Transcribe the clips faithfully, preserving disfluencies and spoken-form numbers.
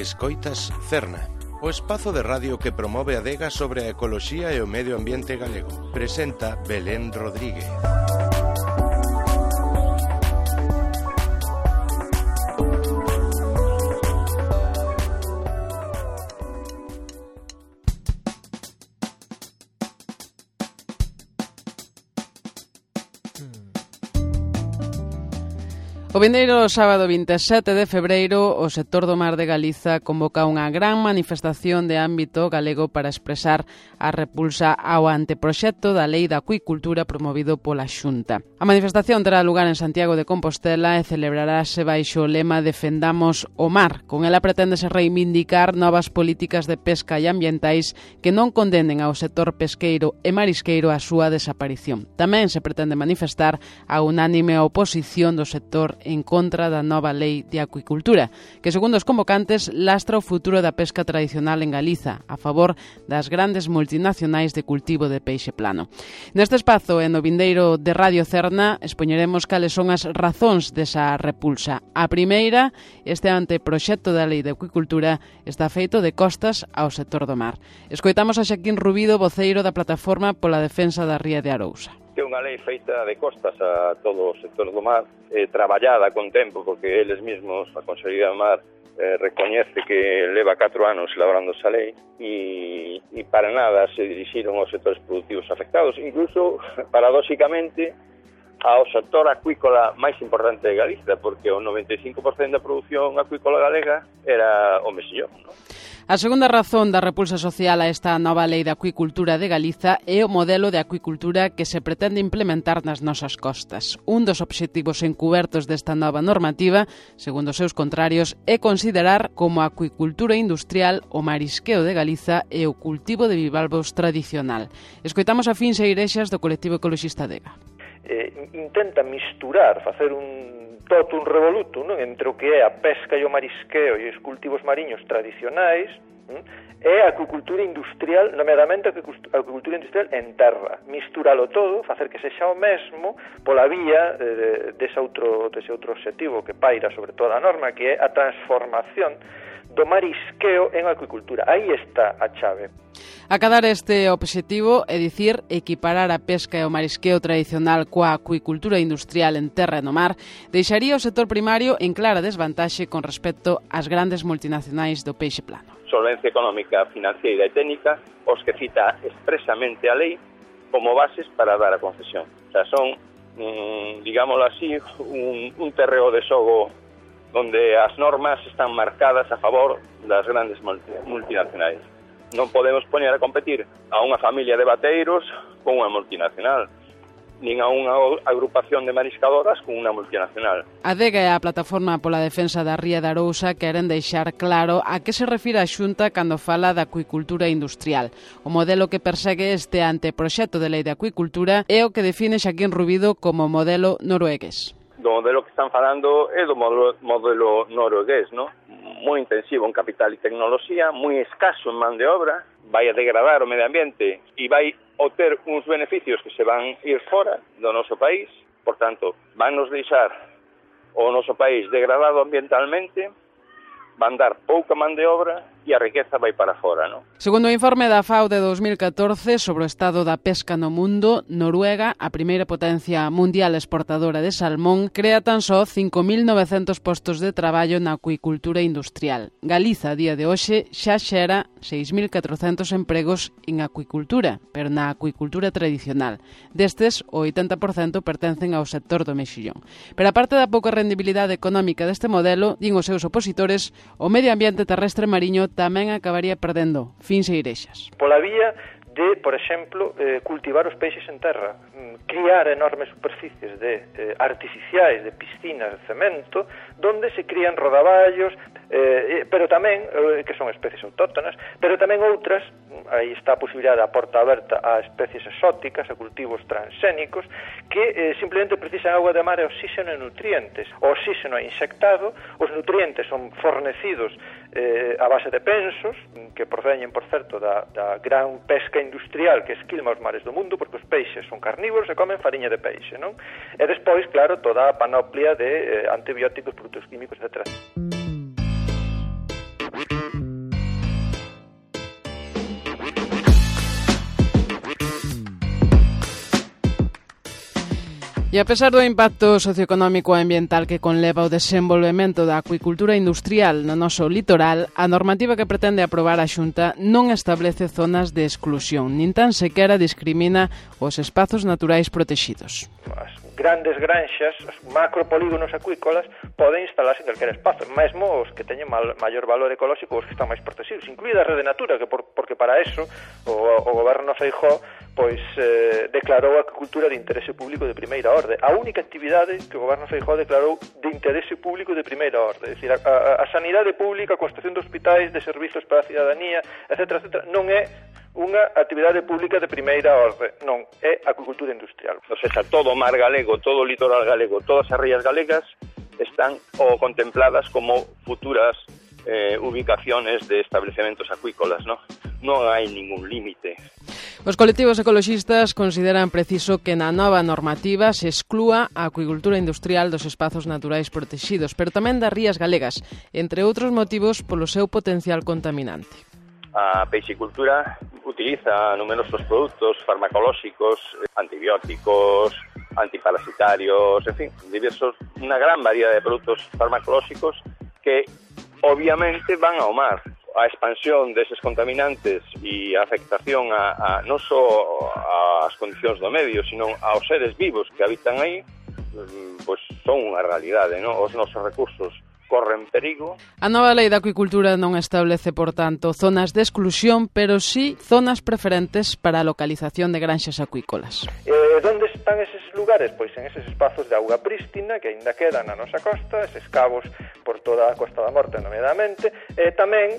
Escoitas Cerna, o espazo de radio que promove a adega sobre a ecoloxía e o medio ambiente galego. Presenta Belén Rodríguez. O vindeiro sábado vinte e sete de febreiro, o sector do mar de Galiza convoca unha gran manifestación de ámbito galego para expresar a repulsa ao anteproxecto da Lei da Acuicultura promovido pola Xunta. A manifestación terá lugar en Santiago de Compostela e celebrarase baixo o lema Defendamos o mar. Con ela preténdese reivindicar novas políticas de pesca e ambientais que non condenen ao sector pesqueiro e marisqueiro a súa desaparición. Tamén se pretende manifestar a unánime oposición do sector en contra da nova lei de acuicultura, que, segundo os convocantes, lastra o futuro da pesca tradicional en Galiza, a favor das grandes multinacionais de cultivo de peixe plano. Neste espazo, en o vindeiro de Radio Cerna, expoñeremos cales son as razóns desa repulsa. A primeira, este anteproxecto da lei de acuicultura está feito de costas ao sector do mar. Escoitamos a Xaquín Rubido, voceiro da Plataforma pola Defensa da Ría de Arousa. É unha lei feita de costas a todo o sector do mar, eh, traballada con tempo, porque eles mesmos, a Consellería do Mar, eh, recoñece que leva catro anos elaborando esa lei e, e para nada se dirixiron aos sectores productivos afectados, incluso, paradóxicamente, ao sector acuícola máis importante de Galiza, porque o noventa e cinco por cento da produción acuícola galega era o mexillón, non? A segunda razón da repulsa social a esta nova lei de acuicultura de Galiza é o modelo de acuicultura que se pretende implementar nas nosas costas. Un dos obxectivos encubertos desta nova normativa, segundo os seus contrarios, é considerar como acuicultura industrial o marisqueo de Galiza e o cultivo de bivalvos tradicional. Escoitamos a Fins Eirexas do colectivo ecoloxista Adega. Eh, intenta misturar, facer un todo un revoluto, non? Entre o que é a pesca e o marisqueo e os cultivos mariños tradicionais, non? E a acuicultura industrial, nomeadamente a acuicultura industrial en terra. Misturalo todo, facer que sexa o mesmo pola vía de, dese outro, dese outro objetivo que paira sobre toda a norma, que é a transformación do marisqueo en acuicultura. Aí está a chave. Acadar este obxectivo é dicir equiparar a pesca e o marisqueo tradicional coa acuicultura industrial en terra e no mar, deixaría o sector primario en clara desvantaxe con respecto ás grandes multinacionais do peixe plano. Solvencia económica, financiera e técnica, os que cita expresamente a lei como bases para dar a concesión. O sea, son, mmm, digámoslo así, un, un terreo de xogo onde as normas están marcadas a favor das grandes multinacionais. Non podemos poñer a competir a unha familia de bateiros con unha multinacional, nin a unha agrupación de mariscadoras con unha multinacional. A Adega e a Plataforma pola Defensa da Ría de Arousa queren deixar claro a que se refire a Xunta cando fala da acuicultura industrial. O modelo que persegue este anteproxecto de lei de acuicultura é o que define Xaquín Rubido como modelo noruegués. Do modelo que están falando é do modelo, modelo noruegués, ¿no? Moi intensivo en capital e tecnoloxía, moi escaso en man de obra, vai a degradar o medio ambiente e vai obter uns beneficios que se van ir fora do noso país, por tanto, van nos deixar o noso país degradado ambientalmente, van dar pouca man de obra e a riqueza vai para fora, non? Segundo o informe da FAO de dos mil catorce sobre o estado da pesca no mundo, Noruega, a primeira potencia mundial exportadora de salmón, crea tan só cinco mil novecentos postos de traballo na acuicultura industrial. Galiza, a día de hoxe, xa xera seis mil catrocentos empregos en acuicultura, pero na acuicultura tradicional. Destes, o oitenta por cento pertencen ao sector do mexillón. Pero aparte da pouca rendibilidade económica deste modelo, din os seus opositores, o medio ambiente terrestre mariño tamén acabaría perdendo. Fins Eirexas. Pola vía de, por exemplo, eh, cultivar os peixes en terra, criar enormes superficies de eh, artificiais, de piscinas de cemento, donde se crían rodaballos, eh, pero tamén, eh, que son especies autóctonas, pero tamén outras, aí está a posibilidade da porta aberta a especies exóticas, a cultivos transxénicos, que eh, simplemente precisan agua de mar e oxígeno e nutrientes. O oxígeno é insectado, os nutrientes son fornecidos eh, a base de pensos, que proveñen, por certo, da, da gran pesca industrial que esquilma os mares do mundo, porque os peixes son carnívoros e comen fariña de peixe, non? E despois, claro, toda a panoplia de eh, antibióticos, produtos químicos, etcétera. E a pesar do impacto socioeconómico e ambiental que conleva o desenvolvemento da acuicultura industrial no noso litoral, a normativa que pretende aprobar a Xunta non establece zonas de exclusión, nin tan sequera discrimina os espazos naturais protexidos. As grandes granxas, os macropolígonos acuícolas, poden instalarse en calquera espazo, mesmo os que teñen mal, maior valor ecolóxico, os que están máis protegidos, incluída a Rede Natura, que por, porque para eso o, o goberno Feijóo pois eh, declarou a acuicultura de interese público de primeira orde. A única actividade que o goberno Feijóo declarou de interese público de primeira orde, é dicir, a, a, a sanidade pública, a construcción de hospitais, de servizos para a cidadanía, etcétera, etcétera, non é unha actividade pública de primeira orde, non, é acuicultura industrial. O sea, todo o mar galego, todo o litoral galego, todas as rías galegas están o contempladas como futuras eh, ubicaciones de estabelecementos acuícolas, ¿no? Non hai ningún límite. Os colectivos ecoloxistas consideran preciso que na nova normativa se exclúa a acuicultura industrial dos espazos naturais protexidos, pero tamén das rías galegas, entre outros motivos polo seu potencial contaminante. A peixicultura utiliza numerosos produtos farmacolóxicos, antibióticos, antiparasitarios, en fin, diversos, unha gran variedade de produtos farmacolóxicos que obviamente van ao mar. A expansión deses contaminantes e a afectación a, a non só ás condicións do medio, sino aos seres vivos que habitan aí, pois son unha realidade, non? Os nosos recursos corren perigo. A nova lei da acuicultura non establece, por tanto, zonas de exclusión, pero sí zonas preferentes para a localización de granxas acuícolas. Eh, onde están eses lugares? Pois en eses espazos de auga prístina que aínda quedan na nosa costa, eses cabos por toda a Costa da Morte, nomeadamente, e tamén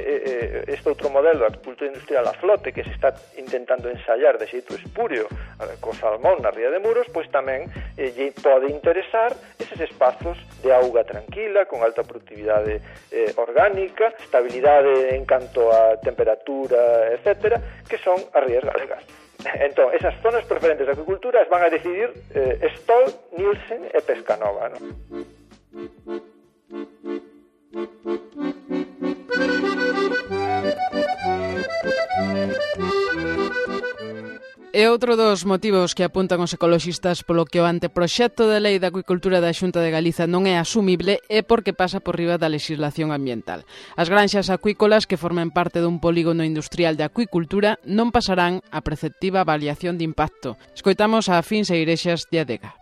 eh, eh, este outro modelo de acuicultura industrial a flote que se está intentando ensayar de xeito espurio co salmón na ría de Muros, pois tamén eh, lle pode interesar eses espazos de auga tranquila, con alta produtividade eh, orgánica, estabilidade en canto a temperatura, etcétera, que son as rías galegas. Entón, esas zonas preferentes de acuicultura van a decidir eh, Stoll, Nielsen e Pescanova, ¿no? E outro dos motivos que apuntan os ecoloxistas polo que o anteproxecto de lei da acuicultura da Xunta de Galiza non é asumible é porque pasa por riba da legislación ambiental. As granxas acuícolas que formen parte dun polígono industrial de acuicultura non pasarán a preceptiva avaliación de impacto. Escoitamos a Fins e Irexas de Adega.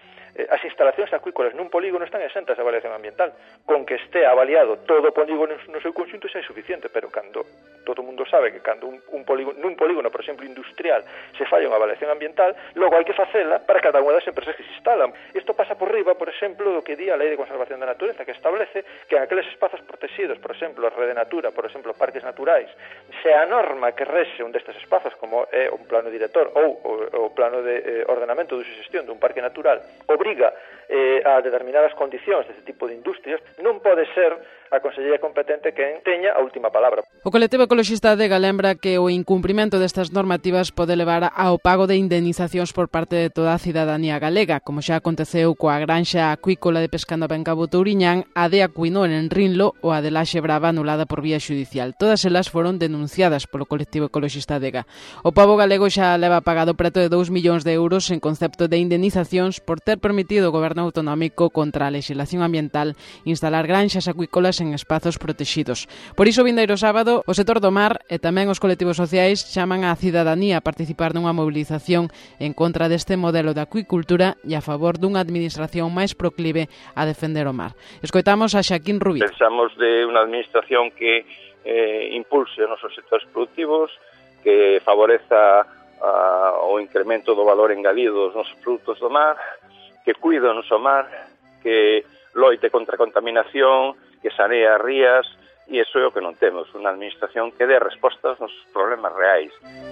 As instalacións acuícolas nun polígono están exentas de avaliación ambiental. Con que este avaliado todo o polígono no seu conxunto xa é suficiente, pero cando todo o mundo sabe que cando un, un polígono, nun polígono, por exemplo, industrial, se falla unha avaliación ambiental, logo hai que facela para cada unha das empresas que se instalan. Isto pasa por riba, por exemplo, do que di a Lei de Conservación da Natureza, que establece que en aqueles espazos protegidos, por exemplo, a Rede Natura, por exemplo, parques naturais, se a norma que rexe un destes espazos, como é un plano director ou o, o plano de eh, ordenamento de xestión dun parque natural, obriga eh, a determinadas condicións deste tipo de industrias, non pode ser a Consellería competente quen teña a última palabra. O colectivo ecoloxista Adega lembra que o incumprimento destas normativas pode levar ao pago de indemnizacións por parte de toda a cidadanía galega, como xa aconteceu coa granxa acuícola de Pescanova en Cabo Touriñán, a de Acuinón en Rinlo ou a de Laxe Brava anulada por vía xudicial. Todas elas foron denunciadas polo colectivo ecoloxista Adega. O pobo galego xa leva pagado preto de dous millóns de euros en concepto de indemnizacións por ter permitido o goberno autonómico contra a legislación ambiental instalar granxas acuícolas en espazos protexidos. Por iso, vindeiro sábado, o sector do mar e tamén os colectivos sociais chaman á cidadanía a participar nunha mobilización en contra deste modelo de acuicultura e a favor dunha administración máis proclive a defender o mar. Escoitamos a Xaquín Rubí. Pensamos de unha administración que eh, impulse os nosos sectores productivos, que favoreza uh, o incremento do valor engadido dos nosos produtos do mar, que cuide o noso mar, que loite contra a contaminación, que sanea as rías, e iso é o que non temos, unha administración que dé respostas aos problemas reais.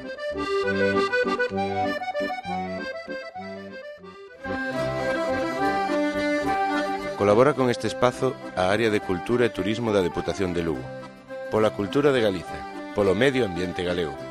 Colabora con este espazo a Área de Cultura e Turismo da Deputación de Lugo. Pola cultura de Galiza, polo medio ambiente galego.